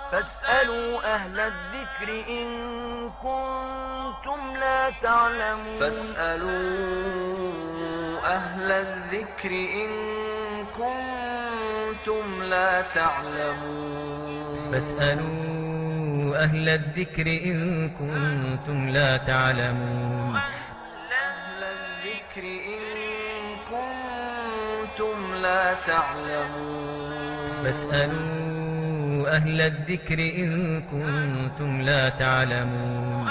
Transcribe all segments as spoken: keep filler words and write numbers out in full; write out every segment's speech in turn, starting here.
فاسألوا أهل الذكر إن كنتم لا تعلمون فاسألوا أهل الذكر إن كنتم لا تعلمون فاسألوا أهل الذكر إن كنتم لا تعلمون أهل الذكر إن كنتم لا تعلمون فاسألوا أهل الذكر إن كنتم لا تعلمون.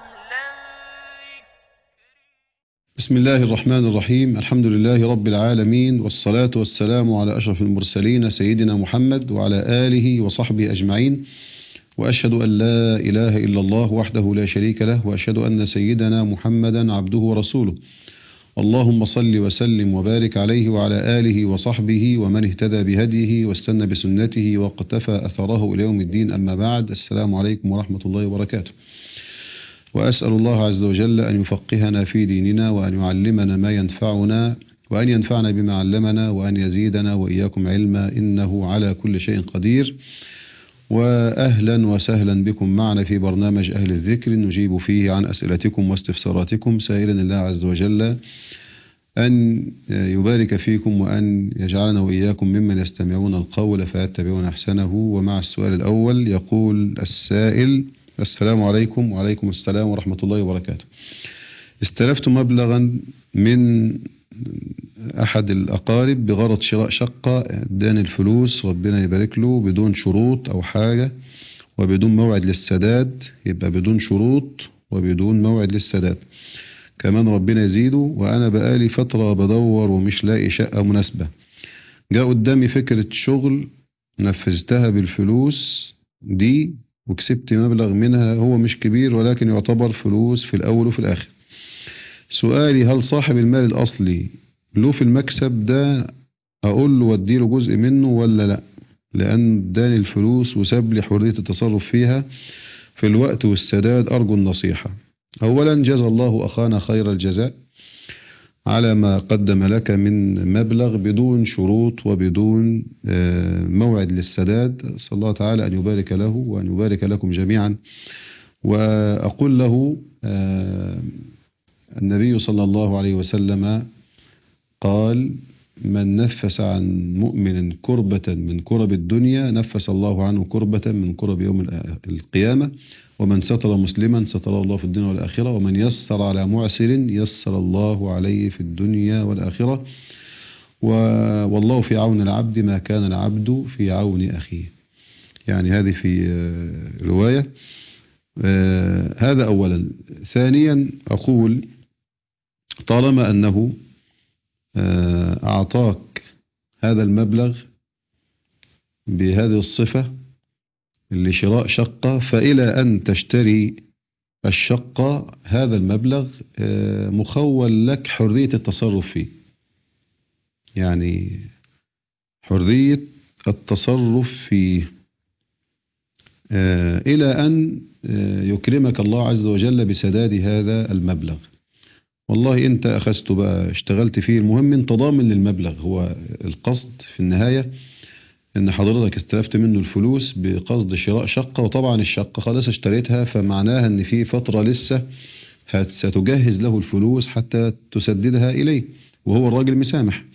بسم الله الرحمن الرحيم. الحمد لله رب العالمين، والصلاة والسلام على أشرف المرسلين سيدنا محمد وعلى آله وصحبه أجمعين، وأشهد أن لا إله إلا الله وحده لا شريك له، وأشهد أن سيدنا محمدا عبده ورسوله. اللهم صل وسلم وبارك عليه وعلى آله وصحبه ومن اهتدى بهديه واستنى بسنته واقتفى أثره إلى يوم الدين. أما بعد، السلام عليكم ورحمة الله وبركاته. وأسأل الله عز وجل أن يفقهنا في ديننا، وأن يعلمنا ما ينفعنا، وأن ينفعنا بما علمنا، وأن يزيدنا وإياكم علما، إنه على كل شيء قدير. وأهلا وسهلا بكم معنا في برنامج أهل الذكر، نجيب فيه عن أسئلتكم واستفساراتكم، سائلا الله عز وجل أن يبارك فيكم وأن يجعلنا وإياكم ممن يستمعون القول فيتبعون أحسنه. ومع السؤال الأول يقول السائل: السلام عليكم. وعليكم السلام ورحمة الله وبركاته. استلفت مبلغا من أحد الأقارب بغرض شراء شقة، اداني الفلوس ربنا يبارك له بدون شروط أو حاجة وبدون موعد للسداد، يبقى بدون شروط وبدون موعد للسداد كمان ربنا يزيده. وأنا بقالي فترة بدور ومش لاقي شقة مناسبة. جاء قدامي فكرة شغل نفذتها بالفلوس دي وكسبت مبلغ منها، هو مش كبير ولكن يعتبر فلوس في الأول وفي الآخر. سؤالي: هل صاحب المال الأصلي له في المكسب ده أقول له واديله جزء منه ولا لأ؟ لأن داني الفلوس وساب لي حرية التصرف فيها في الوقت والسداد. أرجو النصيحة. أولا، جزا الله أخانا خير الجزاء على ما قدم لك من مبلغ بدون شروط وبدون موعد للسداد. أسأل الله تعالى أن يبارك له وأن يبارك لكم جميعا. وأقول له النبي صلى الله عليه وسلم قال: من نفس عن مؤمن كربة من كرب الدنيا نفس الله عنه كربة من كرب يوم القيامة، ومن ستر مسلما ستر الله في الدنيا والآخرة، ومن يسر على معسر يسر الله عليه في الدنيا والآخرة، والله في عون العبد ما كان العبد في عون أخيه. يعني هذه في رواية. هذا أولا. ثانيا، أقول طالما أنه أعطاك هذا المبلغ بهذه الصفة لشراء شقة، فإلى أن تشتري الشقة هذا المبلغ مخول لك حرية التصرف فيه. يعني حرية التصرف فيه إلى أن يكرمك الله عز وجل بسداد هذا المبلغ. والله أنت أخذته بقى اشتغلت فيه، المهم أنت ضامن للمبلغ. هو القصد في النهاية ان حضرتك استلفت منه الفلوس بقصد شراء شقة، وطبعا الشقة خلاص اشتريتها، فمعناها ان في فترة لسه ستجهز له الفلوس حتى تسددها اليه، وهو الراجل مسامح.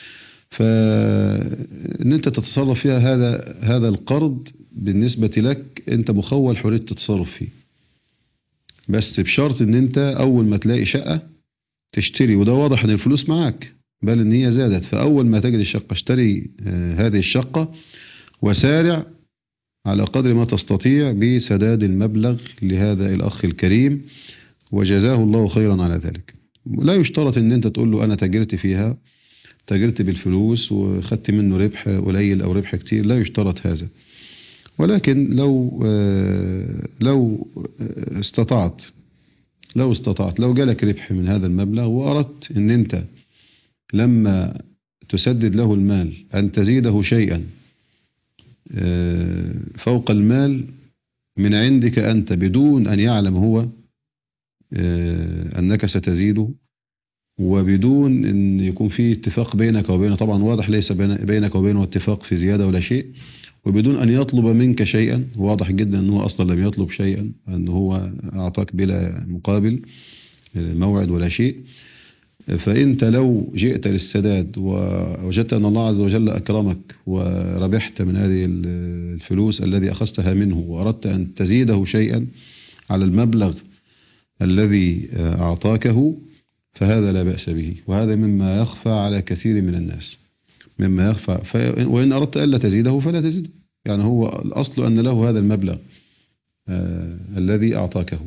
فان انت تتصرف فيها هذا هذا القرض بالنسبة لك انت مخول حرية التصرف فيه، بس بشرط ان انت اول ما تلاقي شقة تشتري، وده واضح ان الفلوس معاك بل ان هي زادت، فاول ما تجد الشقة اشتري هذه الشقة وسارع على قدر ما تستطيع بسداد المبلغ لهذا الاخ الكريم، وجزاه الله خيرا على ذلك. لا يشترط ان انت تقول له انا تاجرت فيها، تاجرت بالفلوس وخدت منه ربح قليل او ربح كتير، لا يشترط هذا. ولكن لو لو استطعت لو استطعت لو جالك ربح من هذا المبلغ واردت ان انت لما تسدد له المال أن تزيده شيئا فوق المال من عندك أنت بدون أن يعلم هو أنك ستزيده، وبدون ان يكون في اتفاق بينك وبينه، طبعا واضح ليس بينك وبينه اتفاق في زيادة ولا شيء، وبدون ان يطلب منك شيئا، واضح جدا انه اصلا لم يطلب شيئا، انه هو اعطاك بلا مقابل موعد ولا شيء. فانت لو جئت للسداد ووجدت ان الله عز وجل اكرمك وربحت من هذه الفلوس الذي اخذتها منه، واردت ان تزيده شيئا على المبلغ الذي اعطاكه، فهذا لا بأس به، وهذا مما يخفى على كثير من الناس، مما يخفى. وإن أردت ألا تزيده فلا تزيده، يعني هو الأصل أن له هذا المبلغ آه الذي أعطاكه.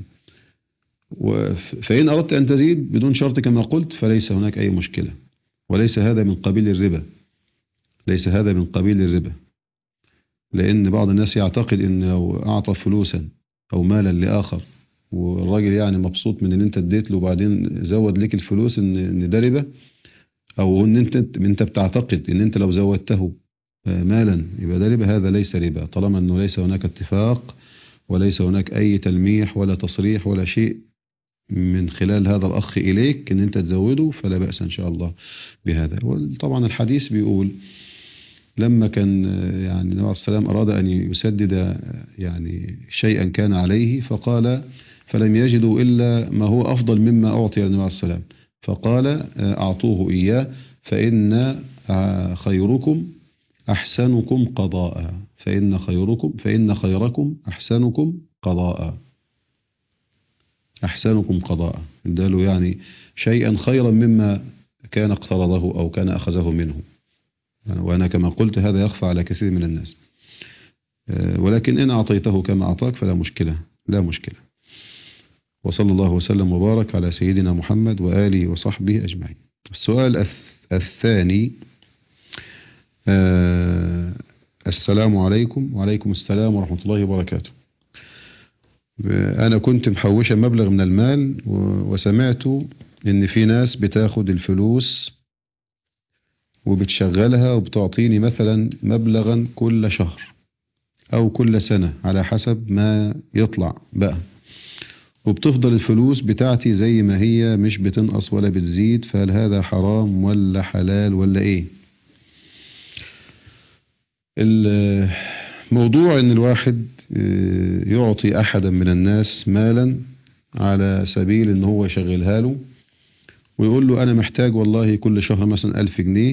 فإن أردت أن تزيد بدون شرط كما قلت فليس هناك أي مشكلة، وليس هذا من قبيل الربا، ليس هذا من قبيل الربا. لأن بعض الناس يعتقد أن لو أعطى فلوسا أو مالا لآخر والراجل يعني مبسوط من ان انت اديت له وبعدين زود لك الفلوس ان ان ده ربا، او ان انت انت بتعتقد ان انت لو زودته مالا يبقى ده ربا. هذا ليس ربا طالما انه ليس هناك اتفاق وليس هناك اي تلميح ولا تصريح ولا شيء من خلال هذا الاخ اليك ان انت تزوده، فلا بأس ان شاء الله بهذا. وطبعا الحديث بيقول لما كان يعني النبي عليه السلام اراد ان يسدد يعني شيئا كان عليه، فقال فلم يجدوا إلا ما هو أفضل مما أعطي النبي عليه السلام، فقال أعطوه إياه فإن خيركم أحسنكم قضاء، فإن خيركم فإن خيركم أحسنكم قضاء، أحسنكم قضاء، اداله يعني شيئا خيرا مما كان اقترضه أو كان أخذه منه. وأنا كما قلت هذا يخفى على كثير من الناس، ولكن إن أعطيته كما أعطاك فلا مشكلة، لا مشكلة. وصلى الله وسلم وبارك على سيدنا محمد وآله وصحبه أجمعين. السؤال الثاني: آه السلام عليكم. وعليكم السلام ورحمة الله وبركاته. أنا كنت محوشة مبلغ من المال وسمعت إن في ناس بتاخد الفلوس وبتشغلها وبتعطيني مثلا مبلغا كل شهر أو كل سنة على حسب ما يطلع بقى، وبتفضل الفلوس بتاعتي زي ما هي مش بتنقص ولا بتزيد، فهل هذا حرام ولا حلال ولا ايه؟ الموضوع ان الواحد يعطي احدا من الناس مالا على سبيل ان هو يشغلها له ويقول له انا محتاج والله كل شهر مثلا الف جنيه،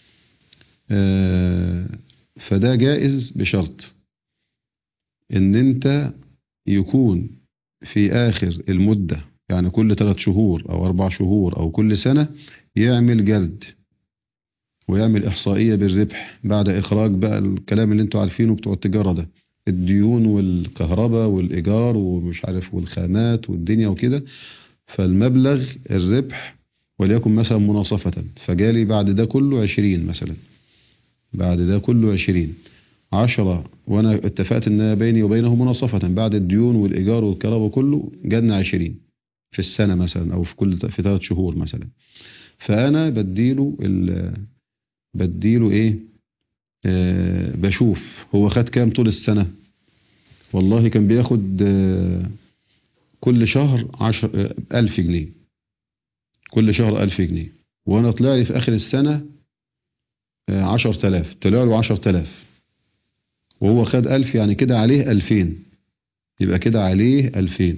فده جائز بشرط ان انت يكون في آخر المدة، يعني كل ثلاث شهور أو أربع شهور أو كل سنة يعمل جلد ويعمل إحصائية بالربح بعد إخراج بقى الكلام اللي انتوا عارفينه بتوع التجارة ده، الديون والكهرباء والإيجار ومش عارف والخامات والدنيا وكده. فالمبلغ الربح وليكن مثلا مناصفة، فجالي بعد ده كله عشرين مثلا، بعد ده كله عشرين عشرة، وانا اتفقت ان بيني وبينه مناصفة بعد الديون والايجار والكهرباء كله جالنا عشرين في السنة مثلا او في كل في ثلاث شهور مثلا. فانا بديله ال بديله ايه آه بشوف هو خد كام طول السنة. والله كان بياخد آه كل شهر عشر آه الف جنيه، كل شهر الف جنيه، وانا طلع لي في اخر السنة آه عشر تلاف، طلع له عشر تلاف وهو خد ألف، يعني كده عليه ألفين، يبقى كده عليه ألفين.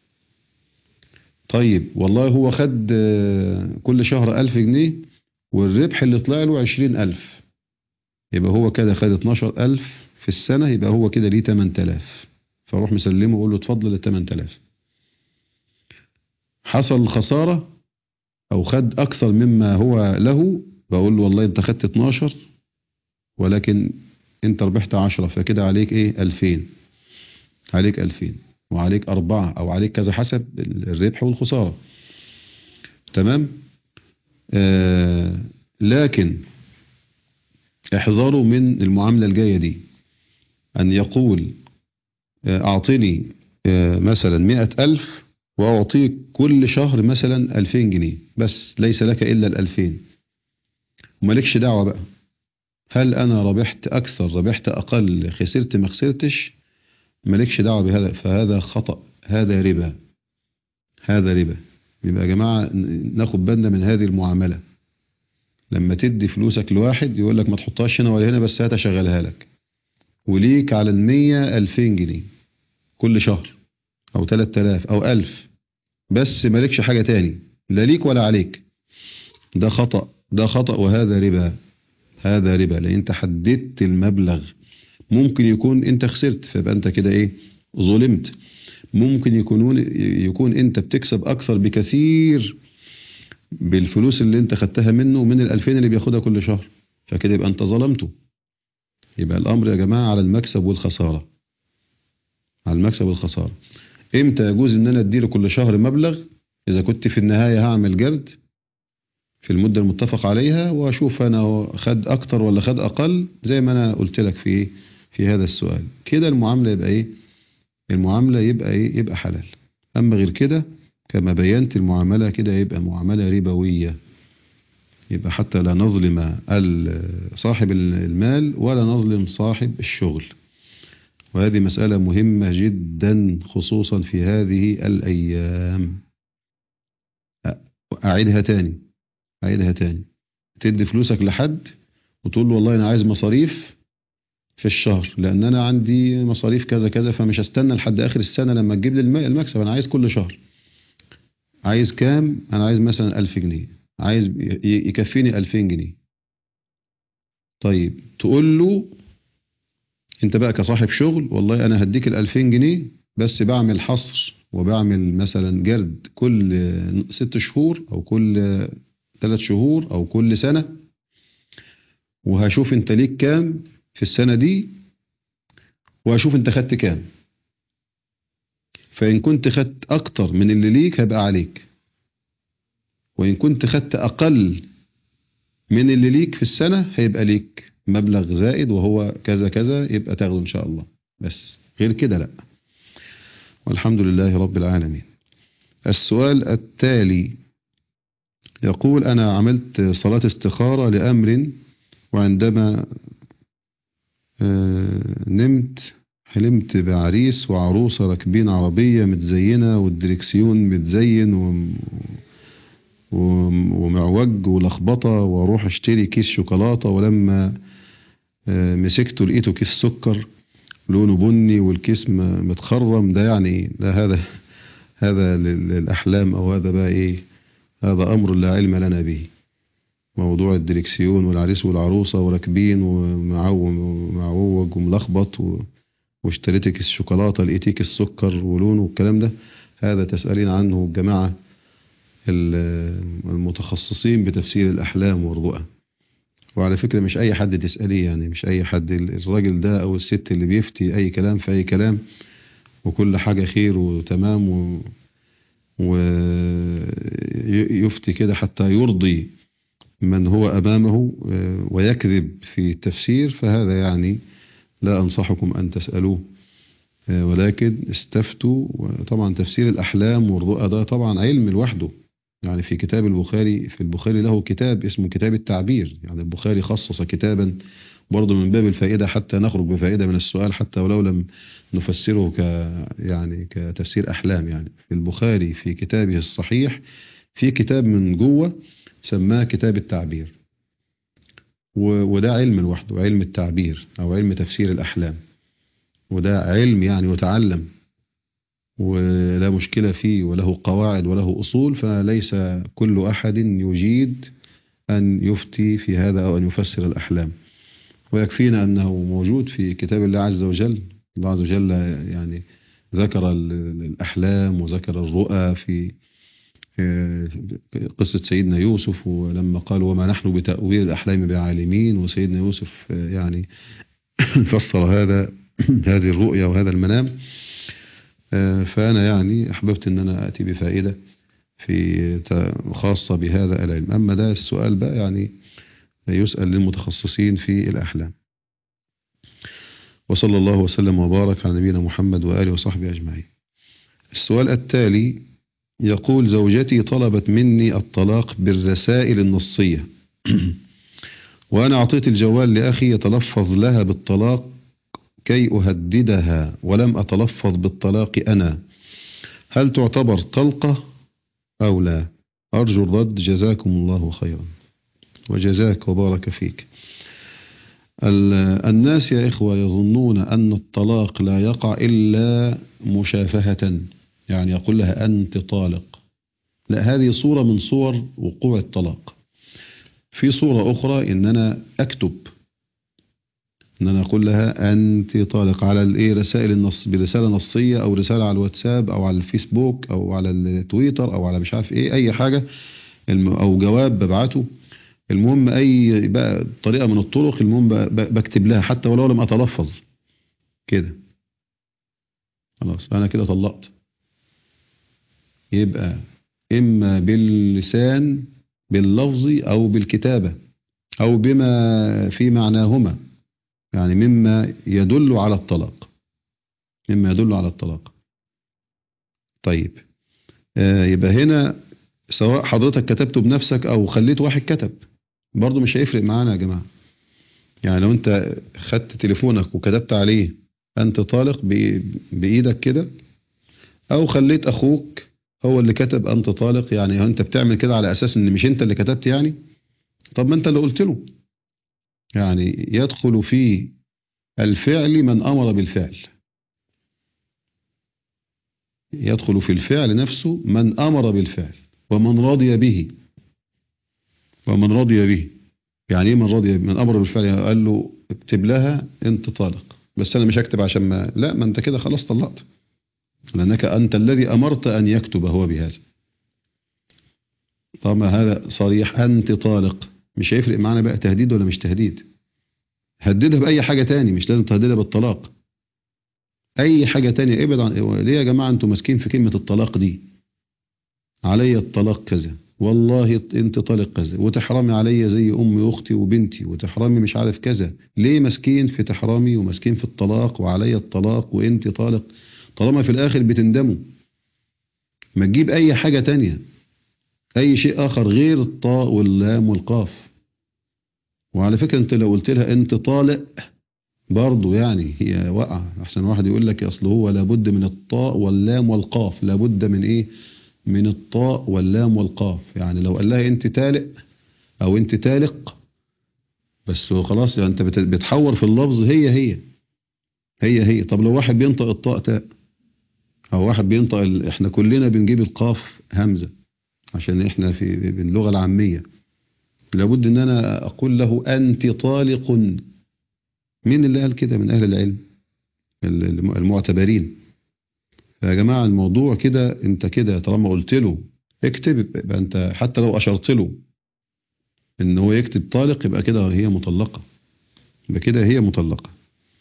طيب والله هو خد كل شهر ألف جنيه والربح اللي طلع له عشرين ألف، يبقى هو كده خد اتناشر ألف في السنة، يبقى هو كده ليه تمن تلاف، فاروح مسلمه وأقول له اتفضل التمن تلاف. حصل خسارة أو خد أكثر مما هو له، بقول له والله أنت خدت اتناشر ولكن انت ربحت عشرة، فكده عليك ايه ألفين، عليك ألفين وعليك أربعة أو عليك كذا حسب الربح والخسارة. تمام. آه لكن احذروا من المعاملة الجاية دي، أن يقول آه أعطني آه مثلا مئة ألف وأعطيك كل شهر مثلا ألفين جنيه بس، ليس لك إلا الألفين ومالكش دعوة بقى هل أنا ربحت أكثر ربحت أقل خسرت ما خسرتش، مالكش دعوة بهذا، فهذا خطأ، هذا ربا، هذا ربا. يبقى يا جماعة ناخد بالنا من هذه المعاملة. لما تدي فلوسك لواحد يقول لك ما تحطهاش هنا ولا هنا، بس هات اشغلها لك، وليك على المية ألفين جنيه كل شهر أو تلات آلاف أو ألف، بس مالكش حاجة تاني لا ليك ولا عليك. ده خطأ، ده خطأ، وهذا ربا. هذا ربا لأن أنت حددت المبلغ. ممكن يكون أنت خسرت، فيبقى أنت كده إيه؟ ظلمت. ممكن يكونون يكون أنت بتكسب أكثر بكثير بالفلوس اللي أنت خدتها منه من الألفين اللي بياخدها كل شهر، فكده يبقى أنت ظلمته. يبقى الأمر يا جماعة على المكسب والخسارة، على المكسب والخسارة. امتى يجوز ان انا اديله كل شهر مبلغ؟ اذا كنت في النهاية هعمل جرد في المدة المتفق عليها، واشوف انا خد اكتر ولا خد اقل، زي ما انا قلت لك في في هذا السؤال. كده المعاملة يبقى ايه؟ المعاملة يبقى ايه؟ يبقى حلال. اما غير كده كما بينت المعاملة كده يبقى معاملة ربوية. يبقى حتى لا نظلم صاحب المال ولا نظلم صاحب الشغل. وهذه مسألة مهمة جدا خصوصا في هذه الأيام. أعيدها تاني أعيدها تاني تدي فلوسك لحد وتقول له والله أنا عايز مصاريف في الشهر، لأن أنا عندي مصاريف كذا كذا، فمش هستنى لحد آخر السنة لما تجيب لي المكسب، أنا عايز كل شهر. عايز كام؟ أنا عايز مثلا ألف جنيه، عايز يكفيني ألفين جنيه. طيب تقول له انت بقى كصاحب شغل والله انا هديك الالفين جنيه، بس بعمل حصر وبعمل مثلا جرد كل ست شهور او كل ثلاث شهور او كل سنة، وهشوف انت ليك كام في السنة دي، وهشوف انت خدت كام. فان كنت خدت اكتر من اللي ليك هيبقى عليك، وان كنت خدت اقل من اللي ليك في السنة هيبقى ليك مبلغ زائد وهو كذا كذا، يبقى تاخده إن شاء الله. بس غير كده لا. والحمد لله رب العالمين. السؤال التالي يقول أنا عملت صلاة استخارة لأمر، وعندما نمت حلمت بعريس وعروسة راكبين عربية متزينة والدركسيون متزين ومعوج ولخبطة، واروح اشتري كيس شوكولاتة، ولما مسكته لقيته كيس سكر لونه بني والكيس متخرم. ده يعني ده هذا هذا للأحلام، أو هذا بقى إيه؟ هذا أمر لا علم لنا به. موضوع الدركسيون والعريس والعروسة وراكبين ومعوج وملخبط واشتريت كيس شوكولاتة لقيتي كيس سكر ولونه والكلام ده، هذا تسألين عنه الجماعة المتخصصين بتفسير الأحلام والرؤى. وعلى فكرة مش أي حد تسأليه، يعني مش أي حد، الراجل ده أو الست اللي بيفتي أي كلام في أي كلام وكل حاجة خير وتمام و... ويفتي كده حتى يرضي من هو أمامه ويكذب في التفسير، فهذا يعني لا أنصحكم أن تسألوه، ولكن استفتوا. وطبعا تفسير الأحلام والرؤى ده طبعا علم لوحده. يعني في كتاب البخاري، في البخاري له كتاب اسمه كتاب التعبير، يعني البخاري خصص كتابا برضه من باب الفائدة حتى نخرج بفائدة من السؤال، حتى ولو لم نفسره ك يعني كتفسير أحلام. يعني في البخاري في كتابه الصحيح في كتاب من جوه سماه كتاب التعبير، وده علم لوحده، علم التعبير أو علم تفسير الأحلام، وده علم يعني يتعلم ولا مشكلة فيه، وله قواعد وله أصول، فليس كل أحد يجيد أن يفتي في هذا أو أن يفسر الأحلام. ويكفينا أنه موجود في كتاب الله عز وجل. الله عز وجل يعني ذكر الأحلام وذكر الرؤى في قصة سيدنا يوسف، ولما قال وما نحن بتأويل الأحلام بعالمين، وسيدنا يوسف يعني فسر هذا هذه الرؤيا وهذا المنام. فأنا يعني أحببت أن أنا أتي بفائدة في خاصة بهذا العلم. أما ده السؤال بقى يعني يسأل للمتخصصين في الأحلام. وصلى الله وسلم وبارك على نبينا محمد وآله وصحبه أجمعين. السؤال التالي يقول زوجتي طلبت مني الطلاق بالرسائل النصية، وأنا أعطيت الجوال لأخي يتلفظ لها بالطلاق كي أهددها، ولم أتلفظ بالطلاق أنا. هل تعتبر طلقة أو لا؟ أرجو الرد، جزاكم الله خيرا وجزاك وبارك فيك. الناس يا إخوة يظنون أن الطلاق لا يقع إلا مشافهة، يعني يقول لها أنت طالق. لا، هذه صورة من صور وقوع الطلاق. في صورة أخرى إن أنا أكتب، إن أنا أقول لها أنت طالق على الإيه، رسائل النص، برسالة نصية أو رسالة على الواتساب أو على الفيسبوك أو على التويتر أو على مش عارف إيه، أي حاجة، أو جواب ببعته، المهم أي بقى طريقة من الطرق، المهم بكتب لها حتى ولو لم أتلفظ كده، خلاص أنا كده طلقت. يبقى إما باللسان باللفظ أو بالكتابة أو بما في معناهما، يعني مما يدل على الطلاق، مما يدل على الطلاق. طيب آه يبقى هنا سواء حضرتك كتبته بنفسك أو خليت واحد كتب، برضو مش هيفرق معانا يا جماعة. يعني لو أنت خدت تليفونك وكتبت عليه أنت طالق بإيدك كده، أو خليت أخوك هو اللي كتب أنت طالق، يعني أنت بتعمل كده على أساس أن مش أنت اللي كتبت يعني. طب ما أنت اللي قلت له. يعني يدخل في الفعل من أمر بالفعل، يدخل في الفعل نفسه من أمر بالفعل ومن رضي به، ومن رضي به. يعني ايه من رضي؟ من أمر بالفعل، يعني قال له اكتب لها أنت طالق، بس أنا مش هكتب عشان ما، لا، ما أنت كده خلاص طلقت، لأنك أنت الذي أمرت أن يكتب هو بهذا. طبعا هذا صريح أنت طالق، مش هيفرق معنا بقى تهديد ولا مش تهديد. هددها بأي حاجة تاني، مش لازم تهددها بالطلاق، أي حاجة تانية. ابعد عن، ليه يا جماعة أنتوا ماسكين في كلمة الطلاق دي؟ علي الطلاق كذا، والله أنت طالق كذا، وتحرمي علي زي أمي وأختي وبنتي، وتحرمي مش عارف كذا. ليه ماسكين في تحرمي وماسكين في الطلاق وعلي الطلاق وأنت طالق؟ طالما في الآخر بتندموا. ما تجيب أي حاجة تانية، أي شيء آخر غير الطاء واللام والقاف. وعلى فكرة أنت لو قلت لها أنت طالق برضو يعني هي وقع. أحسن واحد يقول لك أصل هو لابد من الطاء واللام والقاف، لابد من إيه؟ من الطاء واللام والقاف. يعني لو قال لها أنت تالق أو أنت تالق بس خلاص، يعني أنت بتحور في اللفظ، هي هي هي هي. طب لو واحد بينطق الطاء تاء، أو واحد بينطق ال... إحنا كلنا بنجيب القاف همزة عشان إحنا في باللغة العامية، لابد ان انا اقول له انت طالق. مين اللي قال كده من اهل العلم المعتبرين؟ يا جماعة الموضوع كده، انت كده طالما قلت له اكتب، يبقى انت حتى لو اشرت له ان هو يكتب طالق، يبقى كده هي مطلقة، يبقى كده هي مطلقة.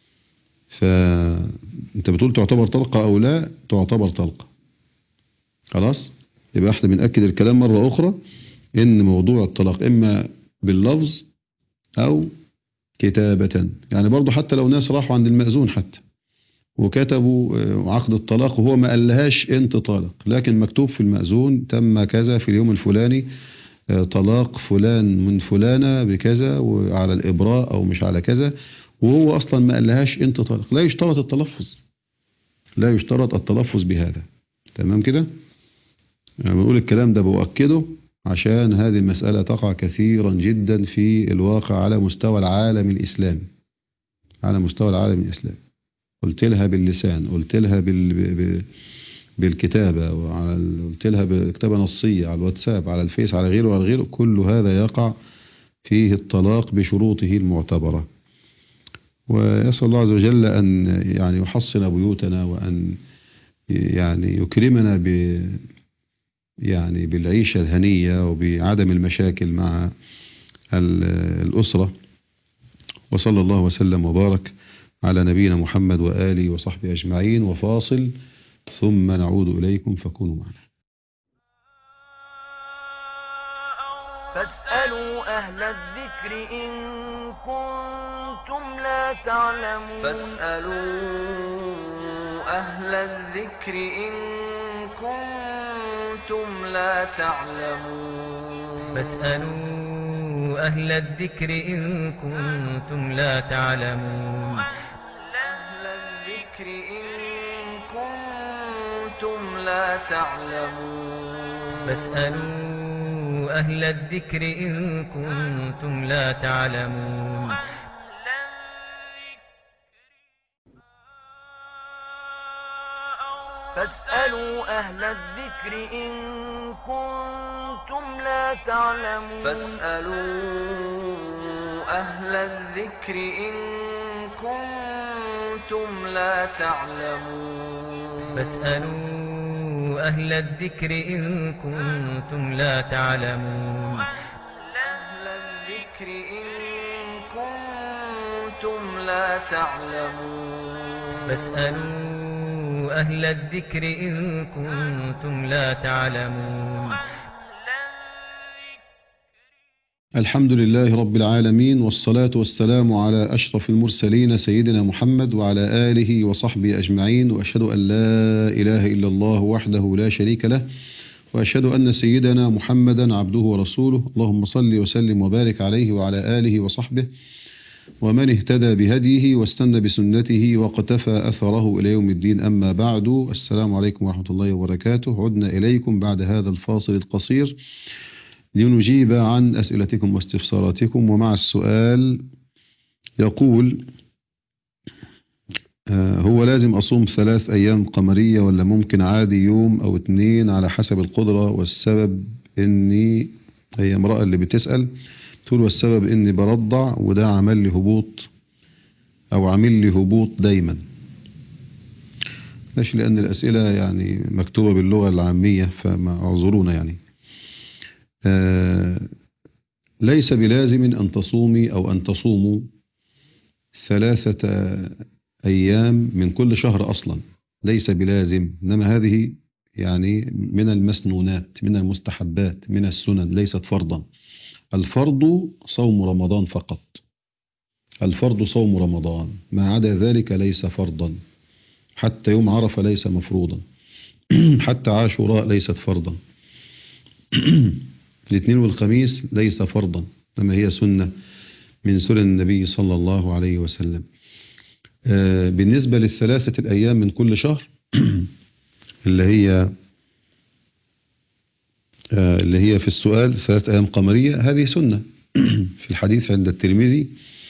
فانت بتقول تعتبر طلقة او لا تعتبر طلقة، خلاص. يبقى احنا بنأكد الكلام مرة اخرى ان موضوع الطلاق اما باللفظ او كتابة. يعني برضو حتى لو ناس راحوا عند المأذون حتى وكتبوا عقد الطلاق وهو ما قالهاش انت طالق، لكن مكتوب في المأذون تم كذا في اليوم الفلاني، طلاق فلان من فلانة بكذا وعلى الإبراء او مش على كذا، وهو اصلا ما قالهاش انت طالق، لا يشترط التلفظ، لا يشترط التلفظ بهذا. تمام كده؟ يعني بنقول الكلام ده بأكده عشان هذه المسألة تقع كثيرا جدا في الواقع على مستوى العالم الإسلامي، على مستوى العالم الإسلامي. قلت لها باللسان، قلت لها بال... بالكتابة، وعلى قلت لها بكتابة نصية على الواتساب على الفيس على غيره وعلى غيره، كل هذا يقع فيه الطلاق بشروطه المعتبرة. ويسأل الله عز وجل أن يعني يحصن بيوتنا، وأن يعني يكرمنا ب يعني بالعيشة الهنية وبعدم المشاكل مع الأسرة. وصلى الله وسلم وبارك على نبينا محمد وآله وصحبه أجمعين. وفاصل ثم نعود إليكم فكونوا معنا. فاسألوا أهل الذكر إن كنتم لا تعلمون فاسألوا أهل الذكر إن كنتم لا تعلمون فاسألوا أهل الذكر إن كنتم لا تعلمون أهل الذكر إن كنتم لا تعلمون فاسألوا أهل الذكر إن كنتم لا تعلمون فاسألوا أهل الذكر إن كنتم لا تعلمون فاسألوا أهل الذكر إن كنتم لا تعلمون فاسألوا أهل الذكر إن كنتم لا تعلمون أهل الذكر إن كنتم لا تعلمون فاسألوا أهل الذكر إن كنتم لا تعلمون الحمد لله رب العالمين، والصلاة والسلام على أشرف المرسلين سيدنا محمد وعلى آله وصحبه أجمعين، وأشهد أن لا إله إلا الله وحده لا شريك له، وأشهد أن سيدنا محمدا عبده ورسوله. اللهم صل وسلم وبارك عليه وعلى آله وصحبه ومن اهتدى بهديه واستنى بسنته واقتفى أثره إلى يوم الدين. أما بعد، السلام عليكم ورحمة الله وبركاته. عدنا إليكم بعد هذا الفاصل القصير لنجيب عن أسئلتكم واستفساراتكم. ومع السؤال يقول: هو لازم أصوم ثلاث أيام قمرية ولا ممكن عادي يوم أو اتنين على حسب القدرة؟ والسبب إني، هي امرأة اللي بتسأل تقول، والسبب إني برضع وده عمل لي هبوط أو عامل لي هبوط دايما. ليش؟ لأن الأسئلة يعني مكتوبة باللغة العامية، فما أعذرونا يعني. آه ليس بلازم أن تصومي أو أن تصوموا ثلاثة أيام من كل شهر أصلا، ليس بلازم، إنما هذه يعني من المسنونات، من المستحبات، من السنن، ليست فرضا. الفرض صوم رمضان فقط، الفرض صوم رمضان، ما عدا ذلك ليس فرضا. حتى يوم عرفة ليس مفروضا، حتى عاشوراء ليست فرضا، الاثنين والخميس ليس فرضا، إنما هي سنة من سنن النبي صلى الله عليه وسلم. آه بالنسبة للثلاثة الأيام من كل شهر اللي هي آه اللي هي في السؤال ثلاثة أيام قمرية، هذه سنة في الحديث عند الترمذي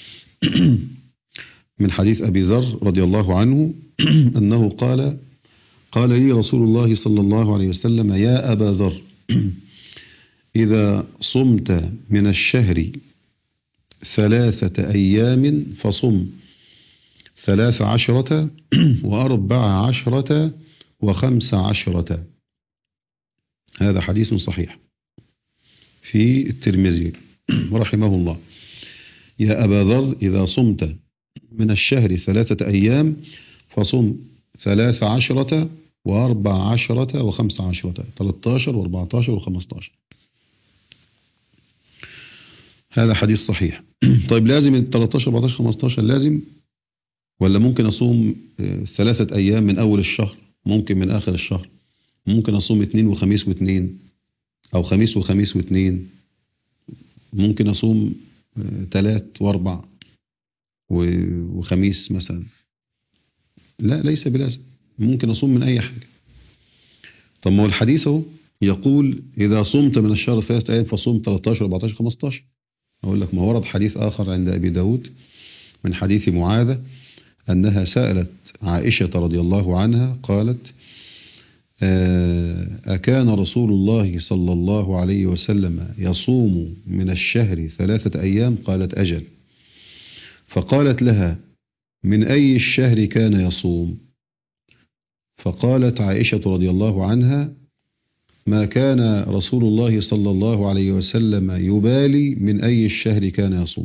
من حديث أبي ذر رضي الله عنه أنه قال: قال لي رسول الله صلى الله عليه وسلم: يا أبا ذر، إذا صمت من الشهر ثلاثة أيام فصم ثلاث عشرة وأربع عشرة وخمس عشرة. هذا حديث صحيح في الترمذي رحمه الله. يا أبا ذر، إذا صمت من الشهر ثلاثة أيام فصم ثلاث عشرة وأربع عشرة وخمس عشرة، ثلاثة عشر وأربعة عشر وخمسة عشر. هذا حديث صحيح. طيب لازم ثلاثة عشر أربعة عشر خمسة عشر لازم، ولا ممكن أصوم ثلاثة أيام من أول الشهر، ممكن من آخر الشهر، ممكن أصوم اثنين وخميس واثنين، أو خميس وخميس واثنين، ممكن أصوم ثلاث وأربع وخميس مثلا؟ لا، ليس بلازم، ممكن أصوم من أي حاجة. طب ما هو الحديث اهو يقول: إذا صمت من الشهر ثلاثة أيام فصوم ثلاثة عشر أربعة عشر خمسة عشر. أقول لك: ما ورد حديث آخر عند أبي داود من حديث معاذة أنها سألت عائشة رضي الله عنها قالت: أكان رسول الله صلى الله عليه وسلم يصوم من الشهر ثلاثة أيام؟ قالت: أجل. فقالت لها: من أي الشهر كان يصوم؟ فقالت عائشة رضي الله عنها: ما كان رسول الله صلى الله عليه وسلم يبالي من أي الشهر كان يصوم.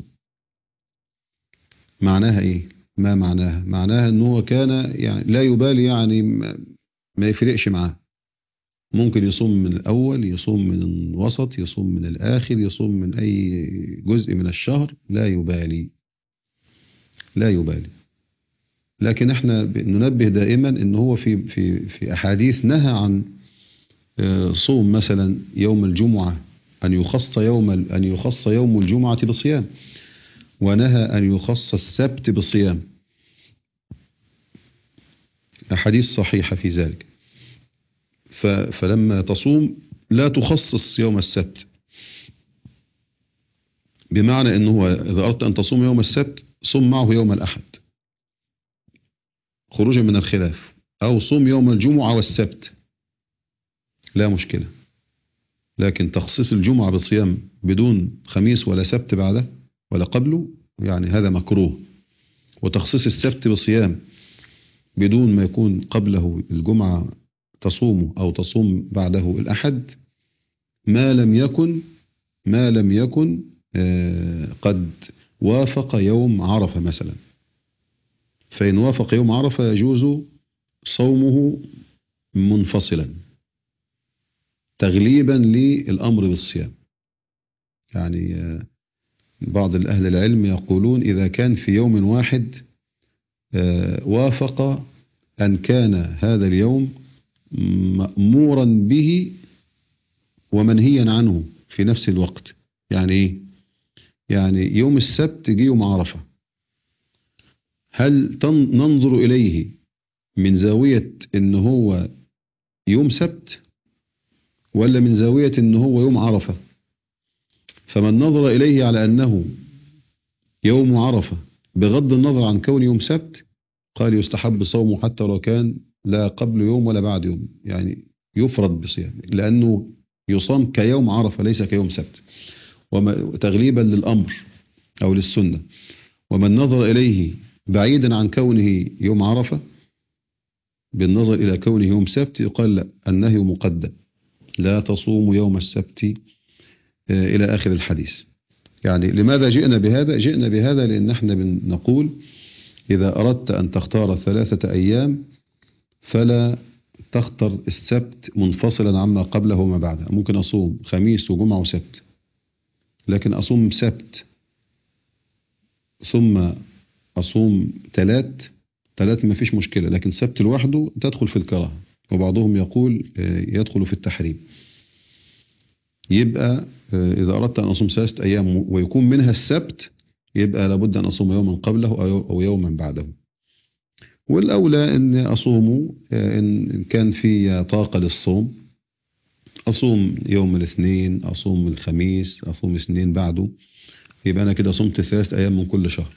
معناها إيه؟ ما معناها؟ معناها أنه كان يعني لا يبالي، يعني ما يفرقش معاه، ممكن يصوم من الأول، يصوم من الوسط، يصوم من الآخر، يصوم من أي جزء من الشهر، لا يبالي، لا يبالي. لكن احنا ننبه دائما أنه هو في في في أحاديث نهى عن صوم مثلا يوم الجمعة، أن يخص يوم أن يخص يوم الجمعة بصيام، ونهى أن يخص السبت بصيام، أحاديث صحيحة في ذلك. فلما تصوم لا تخصص يوم السبت، بمعنى أنه إذا أردت أن تصوم يوم السبت صم معه يوم الأحد خروجا من الخلاف، أو صوم يوم الجمعة والسبت لا مشكلة. لكن تخصيص الجمعة بالصيام بدون خميس ولا سبت بعده ولا قبله يعني هذا مكروه، وتخصيص السبت بصيام بدون ما يكون قبله الجمعة تصوم أو تصوم بعده الأحد ما لم يكن ما لم يكن آه قد وافق يوم عرفة مثلا. فإن وافق يوم عرفة يجوز صومه منفصلا تغليبا للأمر بالصيام. يعني آه بعض الأهل العلم يقولون إذا كان في يوم واحد آه وافق أن كان هذا اليوم مأمورا به ومنهيا عنه في نفس الوقت. يعني إيه؟ يعني يوم السبت جه يوم عرفة، هل ننظر إليه من زاوية إن هو يوم سبت ولا من زاوية إن هو يوم عرفة؟ فمن نظر إليه على أنه يوم عرفة بغض النظر عن كون يوم سبت قال يستحب صومه حتى لو كان لا قبل يوم ولا بعد يوم، يعني يفرض بصيام لأنه يصام كيوم عرفة ليس كيوم سبت، وتغليبا للأمر أو للسنة. ومن نظر إليه بعيدا عن كونه يوم عرفة بالنظر إلى كونه يوم سبت يقال لا، النهي مقدم، لا تصوم يوم السبت إلى آخر الحديث. يعني لماذا جئنا بهذا؟ جئنا بهذا لأن احنا بنقول إذا أردت أن تختار ثلاثة أيام فلا تختر السبت منفصلا عما قبله وما بعده. ممكن أصوم خميس وجمعة وسبت، لكن أصوم سبت ثم أصوم تلات تلات ما فيش مشكلة، لكن سبت لوحده تدخل في الكراهة، وبعضهم يقول يدخل في التحريم. يبقى إذا أردت أن أصوم ثلاثة أيام ويكون منها السبت يبقى لابد أن أصوم يوما قبله أو يوما بعده. والأولى أن أصوم إن كان في طاقة للصوم أصوم يوم الاثنين، أصوم الخميس، أصوم الاثنين بعده، يبقى أنا كده صمت ثلاثة أيام من كل شهر.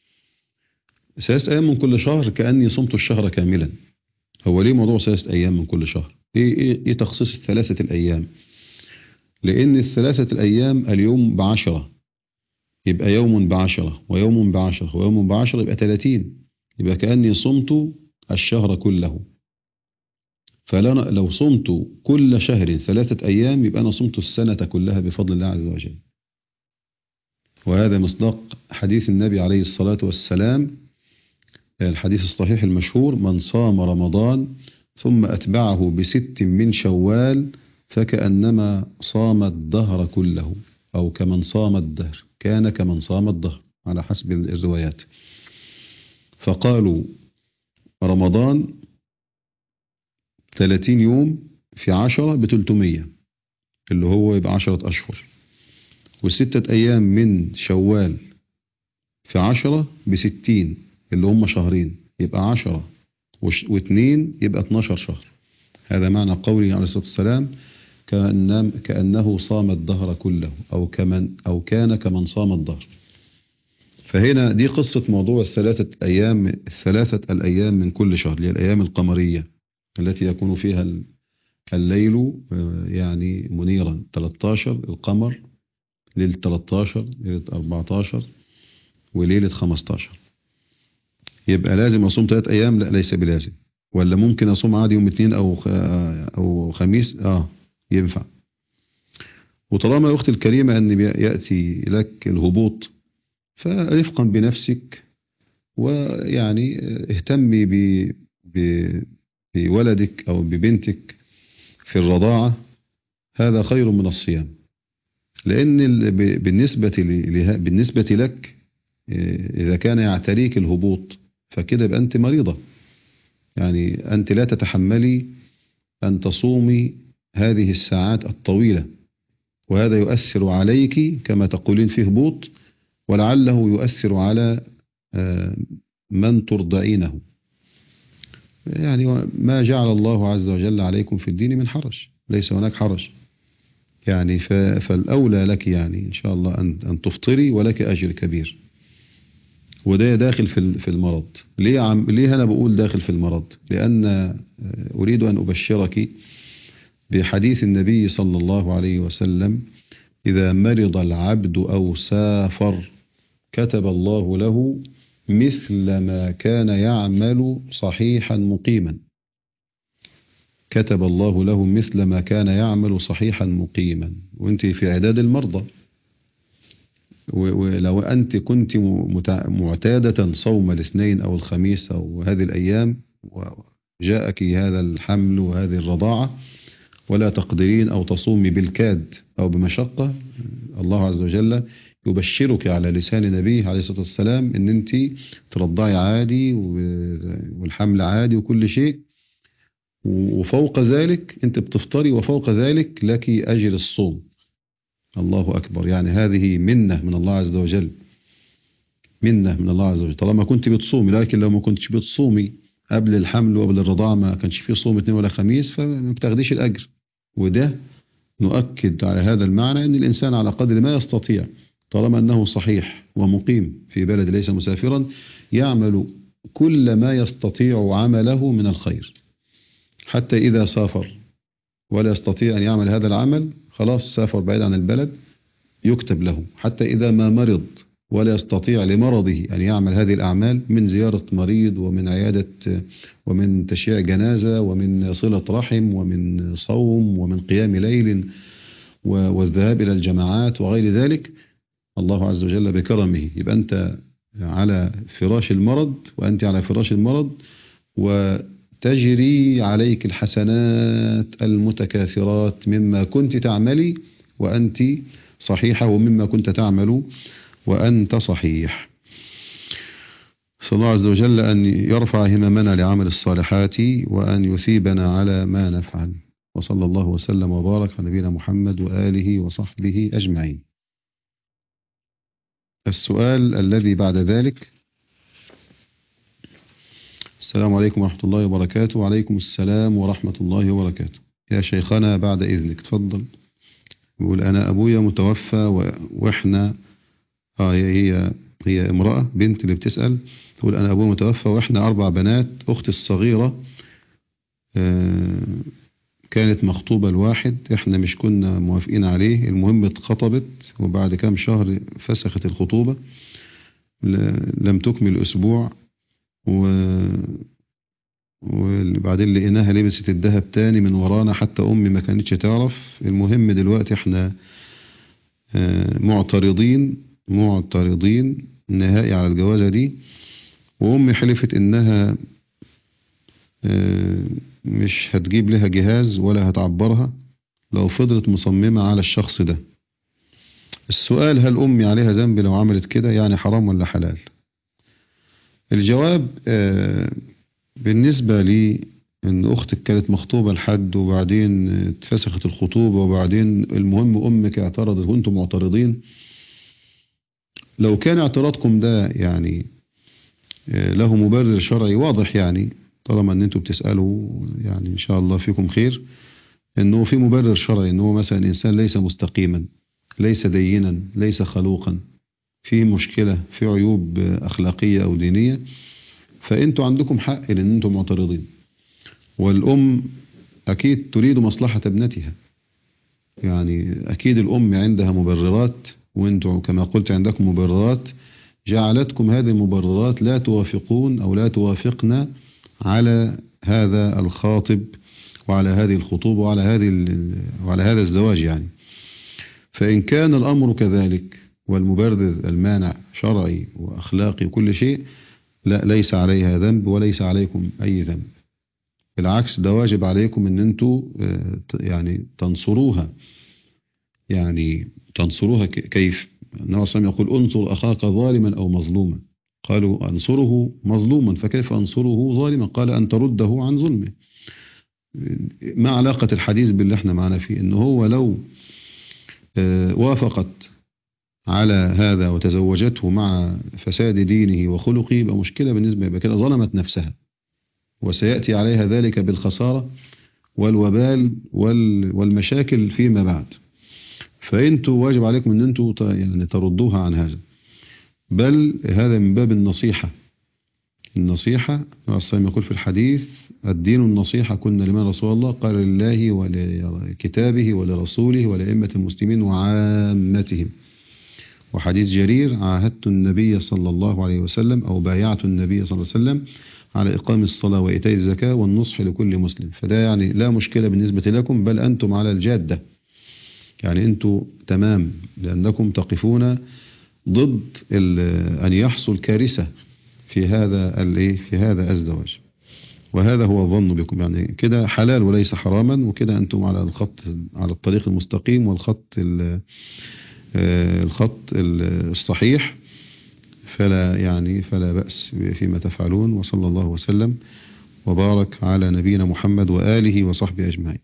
ثلاثة أيام من كل شهر كأني صمت الشهر كاملا. هو ليه موضوع ثلاثة أيام من كل شهر؟ إيه, إيه, إيه تخصيص الثلاثة الأيام؟ لأن الثلاثة الأيام اليوم بعشرة، يبقى يوم بعشرة ويوم بعشرة ويوم بعشرة يبقى ثلاثين، يبقى كأني صمت الشهر كله. فلنا لو صمت كل شهر ثلاثة أيام يبقى أنا صمت السنة كلها بفضل الله عز وجل. وهذا مصداق حديث النبي عليه الصلاة والسلام، الحديث الصحيح المشهور: من صام رمضان ثم أتبعه بست من شوال فكأنما صام الدهر كله، أو كمن صام الدهر، كان كمن صام الدهر على حسب الروايات. فقالوا رمضان ثلاثين يوم في عشرة بتلتمية اللي هو يبقى عشرة أشهر، وستة أيام من شوال في عشرة بستين اللي هم شهرين، يبقى عشرة واثنين يبقى اتناشر شهر. هذا معنى قوله عليه الصلاة والسلام: كأنه, كأنه صام الدهر كله، أو كمن أو كان كمن صام الدهر. فهنا دي قصة موضوع الثلاثة أيام الثلاثة الأيام من كل شهر، هي الأيام القمرية التي يكون فيها الليل يعني منيرا، ثلاثة عشر القمر، ليلة ثلاثة عشر، ليلة أربعة عشر، وليلة خمسة عشر. يبقى لازم أصوم ثلاثة أيام؟ لا، ليس بلازم. ولا ممكن أصوم عادي يوم اثنين أو أو خميس؟ آه ينفع. وطالما يا أختي الكريمة أن يأتي لك الهبوط فرفقا بنفسك، ويعني اهتمي بولدك أو ببنتك في الرضاعة، هذا خير من الصيام. لأن بالنسبة بالنسبة لك إذا كان يعتريك الهبوط فكده يبقى أنت مريضة، يعني أنت لا تتحملي أن تصومي هذه الساعات الطويلة، وهذا يؤثر عليك كما تقولين في هبوط، ولعله يؤثر على من ترضعينه. يعني ما جعل الله عز وجل عليكم في الدين من حرج، ليس هناك حرج. يعني فالأولى لك يعني إن شاء الله أن أن تفطري ولك أجر كبير. وده داخل في في المرض. ليه عم ليه أنا بقول داخل في المرض؟ لأن أريد أن أبشرك بحديث النبي صلى الله عليه وسلم: إذا مرض العبد أو سافر كتب الله له مثل ما كان يعمل صحيحا مقيما. كتب الله له مثل ما كان يعمل صحيحا مقيما. وانت في عداد المرضى، ولو أنت كنت معتادة صوم الاثنين أو الخميس أو هذه الأيام وجاءك هذا الحمل وهذه الرضاعة ولا تقدرين أو تصومي بالكاد أو بمشقة، الله عز وجل يبشرك على لسان نبيه عليه الصلاة والسلام إن أنت ترضعي عادي والحمل عادي وكل شيء، وفوق ذلك أنت بتفطري، وفوق ذلك لك أجر الصوم. الله أكبر. يعني هذه منة من الله عز وجل، منة من الله عز وجل طالما كنت بتصومي. لكن لو ما كنتش بتصومي قبل الحمل وقبل الرضاعة، ما كانش فيه صوم اثنين ولا خميس، فما بتاخديش الأجر. وده نؤكد على هذا المعنى أن الإنسان على قدر ما يستطيع طالما أنه صحيح ومقيم في بلد ليس مسافرا يعمل كل ما يستطيع عمله من الخير. حتى إذا سافر ولا يستطيع أن يعمل هذا العمل، خلاص سافر بعيد عن البلد، يكتب له. حتى إذا ما مرض ولا يستطيع لمرضه أن يعمل هذه الأعمال من زيارة مريض ومن عيادة ومن تشييع جنازة ومن صلة رحم ومن صوم ومن قيام ليل والذهاب إلى الجماعات وغير ذلك، الله عز وجل بكرمه يبقى أنت على فراش المرض وأنت على فراش المرض، وتجري عليك الحسنات المتكاثرات مما كنت تعملي وأنت صحيحة، ومما كنت تعمل وأنت صحيح. صلى الله عز وجل أن يرفع هممنا لعمل الصالحات وأن يثيبنا على ما نفعل. وصلى الله وسلم وبارك على نبينا محمد وآله وصحبه أجمعين. السؤال الذي بعد ذلك: السلام عليكم ورحمة الله وبركاته. وعليكم السلام ورحمة الله وبركاته. يا شيخنا بعد إذنك تفضل. يقول: أنا أبويا متوفى و... وإحنا آه هي هي امرأة بنت اللي بتسأل. تقول: أنا أبويا متوفى وإحنا أربع بنات. أختي الصغيرة آه كانت مخطوبة لواحد، إحنا مش كنا موافقين عليه. المهم اتخطبت، وبعد كام شهر فسخت الخطوبة، لم تكمل أسبوع، و وبعدين لقيناها لبست الذهب تاني من ورانا، حتى أمي ما كانتش تعرف. المهم دلوقتي احنا معترضين معترضين نهائي على الجوازة دي، وأمي حلفت إنها مش هتجيب لها جهاز ولا هتعبرها لو فضلت مصممة على الشخص ده. السؤال: هل أمي عليها ذنب لو عملت كده؟ يعني حرام ولا حلال؟ الجواب بالنسبة لي ان اختك كانت مخطوبة لحد وبعدين اتفسخت الخطوبة، وبعدين المهم امك اعترضت وانتم معترضين. لو كان اعتراضكم ده يعني له مبرر شرعي واضح، يعني طالما ان انتم بتسألوا يعني ان شاء الله فيكم خير، انه في مبرر شرعي، انه مثلا انسان ليس مستقيما، ليس دينا، ليس خلوقا، في مشكلة، في عيوب اخلاقية او دينية، فانتوا عندكم حق ان انتم معترضين. والام اكيد تريد مصلحة ابنتها، يعني اكيد الام عندها مبررات، وانتم كما قلت عندكم مبررات جعلتكم هذه المبررات لا توافقون او لا توافقنا على هذا الخاطب وعلى هذه الخطوبة وعلى هذه وعلى هذا الزواج. يعني فإن كان الأمر كذلك والمبرر المانع شرعي وأخلاقي وكل شيء، لا، ليس عليها ذنب وليس عليكم أي ذنب. بالعكس، ده واجب عليكم ان انتوا يعني تنصروها. يعني تنصروها كيف؟ النبي صلى الله عليه وسلم يقول: انصر أخاك ظالما أو مظلوما. قالوا: أنصره مظلوما، فكيف أنصره ظالما؟ قال: أن ترده عن ظلمه. ما علاقة الحديث باللي احنا معنا فيه؟ إنه هو لو وافقت على هذا وتزوجته مع فساد دينه وخلقه يبقى مشكلة بالنسبة، يبقى كده ظلمت نفسها، وسيأتي عليها ذلك بالخسارة والوبال والمشاكل فيما بعد. فأنتوا واجب عليكم أن أنتوا يعني تردوها عن هذا، بل هذا من باب النصيحة. النصيحة الصحيح يقول في الحديث: الدين النصيحة، كنا لمن رسول الله؟ قال: لله ولكتابه ولرسوله ولأئمة المسلمين وعامتهم. وحديث جرير: عاهدت النبي صلى الله عليه وسلم أو بايعت النبي صلى الله عليه وسلم على إقام الصلاة وإيتاء الزكاة والنصح لكل مسلم. فده يعني لا مشكلة بالنسبة لكم، بل أنتم على الجادة، يعني أنتم تمام، لأنكم تقفون ضد أن يحصل كارثة في هذا الايه في هذا الزواج. وهذا هو الظن بكم، يعني كده حلال وليس حراما، وكده أنتم على الخط على الطريق المستقيم والخط الخط الصحيح، فلا يعني فلا بأس فيما تفعلون. وصلى الله وسلم وبارك على نبينا محمد وآله وصحبه أجمعين.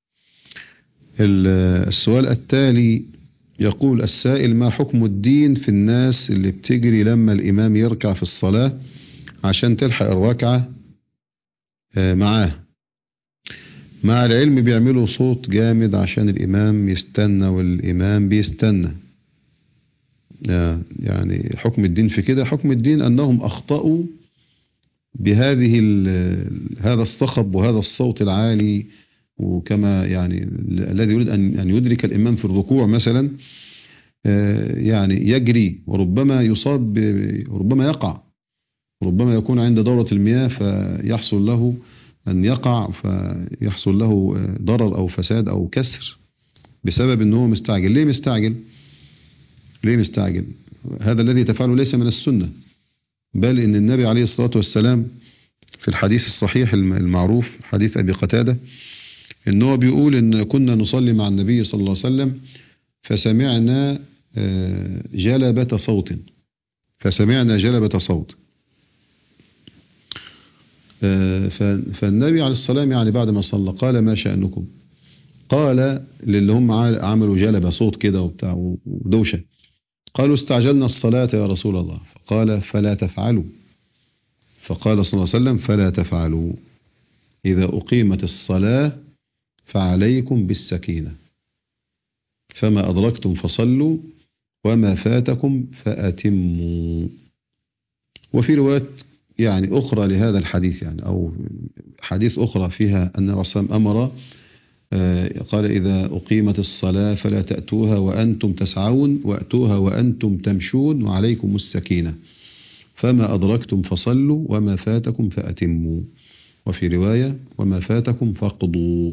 السؤال التالي يقول السائل: ما حكم الدين في الناس اللي بتجري لما الإمام يركع في الصلاة عشان تلحق الركعة معاه، مع العلم بيعملوا صوت جامد عشان الإمام يستنى والإمام بيستنى؟ يعني حكم الدين في كده، حكم الدين أنهم أخطأوا بهذه هذا الصخب وهذا الصوت العالي، وكما يعني الذي يريد أن يدرك الإمام في الركوع مثلا يعني يجري، وربما يصاب، وربما يقع، ربما يكون عند دورة المياه فيحصل له أن يقع، فيحصل له ضرر أو فساد أو كسر بسبب أنه مستعجل. ليه مستعجل؟ ليه مستعجل؟ هذا الذي تفعله ليس من السنة، بل إن النبي عليه الصلاة والسلام في الحديث الصحيح المعروف حديث أبي قتادة إنه بيقول إن كنا نصلي مع النبي صلى الله عليه وسلم فسمعنا جلبة صوت فسمعنا جلبة صوت فالنبي عليه السلام يعني بعد ما صلى قال: ما شأنكم؟ قال للي هم عملوا جلبة صوت كده وبتاع ودوشة، قالوا: استعجلنا الصلاة يا رسول الله. فقال: فلا تفعلوا. فقال صلى الله عليه وسلم: فلا تفعلوا، إذا أقيمت الصلاة فعليكم بالسكينة، فما أدركتم فصلوا وما فاتكم فأتموا. وفي روايات يعني أخرى لهذا الحديث، يعني أو حديث أخرى فيها أن الرسول أمر قال: إذا أقيمت الصلاة فلا تأتوها وأنتم تسعون، وأتوها وأنتم تمشون، وعليكم السكينة، فما أدركتم فصلوا وما فاتكم فأتموا. وفي رواية: وما فاتكم فاقضوا.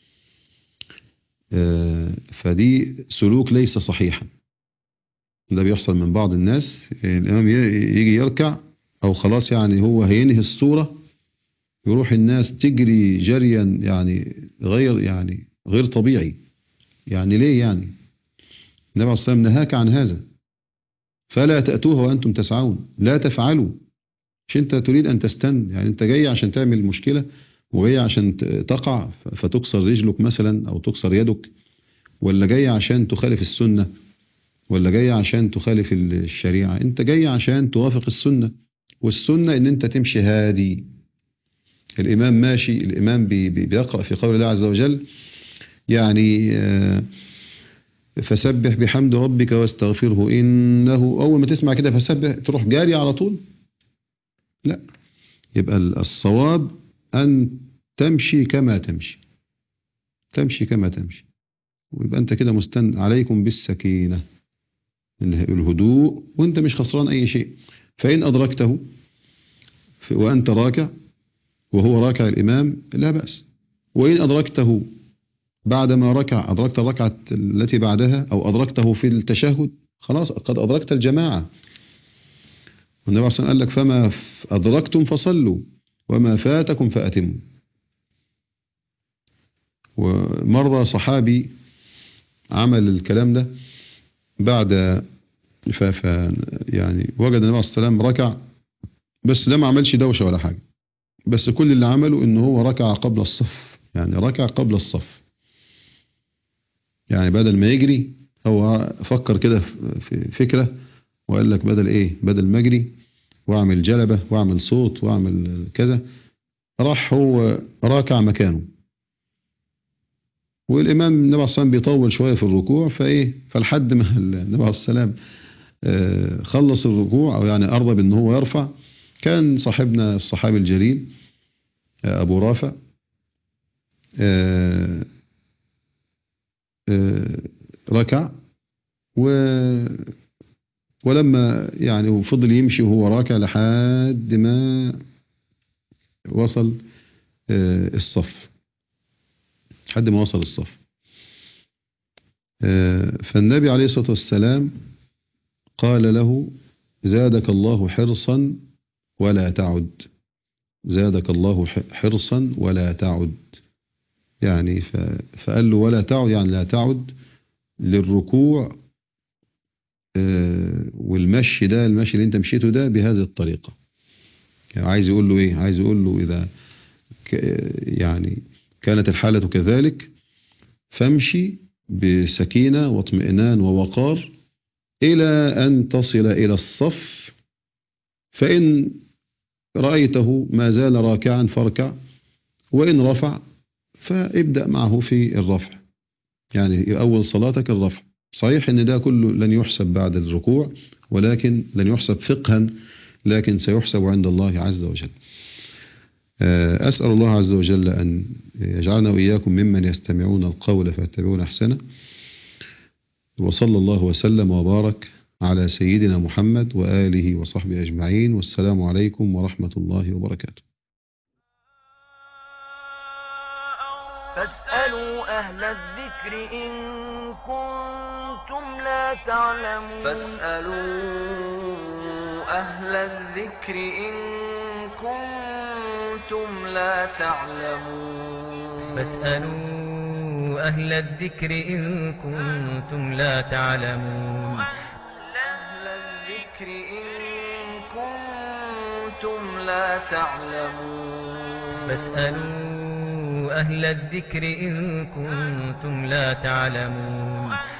فدي سلوك ليس صحيحا، ده بيحصل من بعض الناس. الإمام يجي يركع أو خلاص يعني هو هينهي السورة، يروح الناس تجري جريا يعني غير يعني غير طبيعي. يعني ليه؟ يعني النبي عليه الصلاة والسلام نهاك عن هذا: فلا تأتوها وأنتم تسعون، لا تفعلوا. مش أنت تريد أن تستن، يعني أنت جاي عشان تعمل مشكلة وجاي عشان تقع فتكسر رجلك مثلا أو تكسر يدك، ولا جاي عشان تخالف السنة، ولا جاي عشان تخالف الشريعة؟ أنت جاي عشان توافق السنة، والسنة إن أنت تمشي هادي. الإمام ماشي، الإمام بي بي بيقرأ في قول الله عز وجل يعني فسبح بحمد ربك واستغفره إنه، أول ما تسمع كده فسبح تروح جاري على طول؟ لا، يبقى الصواب أن تمشي كما تمشي تمشي كما تمشي ويبقى أنت كده مستن. عليكم بالسكينة، الهدوء، وأنت مش خسران أي شيء. فإن أدركته وأنت راكع وهو راكع الإمام لا بأس، وإن أدركته بعدما ركع، أدركت الركعة التي بعدها أو أدركته في التشهد، خلاص قد أدركت الجماعة. والنبي عليه الصلاة والسلام قال لك: فما أدركتم فصلوا وما فاتكم فأتموا. ومرة صحابي عمل الكلام ده بعد ف يعني وجد النبي عليه الصلاة والسلام ركع، بس ده ما عملش دوشة ولا حاجة، بس كل اللي عمله إنه هو ركع قبل الصف، يعني ركع قبل الصف، يعني بدل ما يجري هو فكر كده في فكرة وقال لك: بدل إيه؟ بدل ما أجري وأعمل جلبة وأعمل صوت وأعمل كذا، راح هو راكع مكانه. والإمام النبي عليه الصلاة والسلام بيطول شوية في الركوع، فإيه فلحد ما النبي عليه السلام خلص الركوع أو يعني أرضى بأن هو يرفع، كان صاحبنا الصحابي الجليل أبو رافع ركع، و ولما يعني فضل يمشي وهو راكع لحد ما وصل الصف، لحد ما وصل الصف. فالنبي عليه الصلاة والسلام قال له: زادك الله حرصا ولا تعد، زادك الله حرصا ولا تعد. يعني فقال له ولا تعد، يعني لا تعد للركوع والمشي ده، المشي اللي انت مشيته ده بهذه الطريقة. يعني عايز يقول له ايه؟ عايز يقول له اذا يعني كانت الحالة كذلك فامشي بسكينة واطمئنان ووقار إلى أن تصل إلى الصف، فإن رأيته ما زال راكعا فاركع، وإن رفع فابدأ معه في الرفع. يعني أول صلاتك الرفع. صحيح أن ده كله لن يحسب بعد الركوع، ولكن لن يحسب فقها، لكن سيحسب عند الله عز وجل. أسأل الله عز وجل أن يجعلنا وإياكم ممن يستمعون القول فيتبعون أحسنه. وصلى الله وسلم وبارك على سيدنا محمد وآله وصحبه أجمعين، والسلام عليكم ورحمة الله وبركاته. فاسألوا أهل الذكر إن كنتم لا تعلمون فاسألوا أهل الذكر إن كنتم لا تعلمون فاسألوا أهل الذكر إن كنتم لا تعلمون أهل الذكر إن كنتم لا تعلمون فاسألوا أهل الذكر إن كنتم لا تعلمون